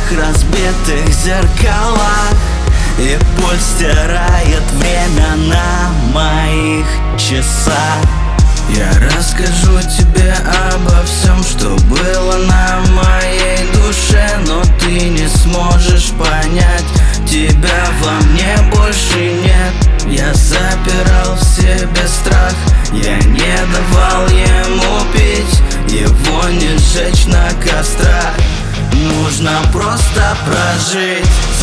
разбитых зеркалах, и пульс стирает время на моих часах. Я расскажу тебе обо всем, что было на моей душе, но ты не сможешь понять, тебя во мне больше нет. Я запирал в себе страх, я не давал ему пить, его не сжечь на кострах. Нужно просто прожить.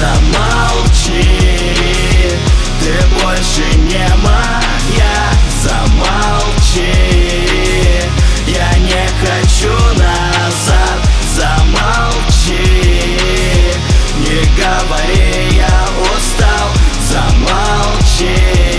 Замолчи, ты больше не моя. Замолчи, я не хочу назад. Замолчи, не говори, я устал. Замолчи,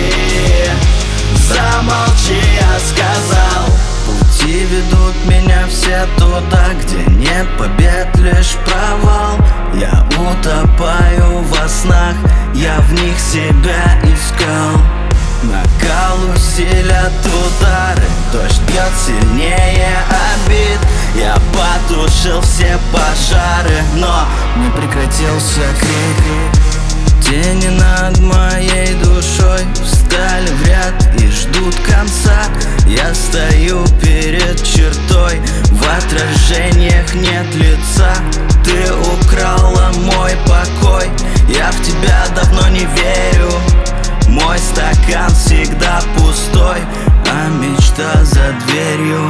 замолчи, я сказал. Пути ведут меня все туда, где нет побед, лишь провал. Я утопаю во снах, я в них себя искал. Накал усилят удары, дождь бьет сильнее обид. Я потушил все пожары, но не прекратился крик. Тени над моей душой встали в ряд и ждут конца. Я стою перед чертой, в отражениях нет лица. Ты украла мой покой, я в тебя давно не верю. Мой стакан всегда пустой, а мечта за дверью.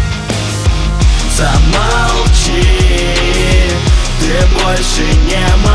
Замолчи, ты больше не моя.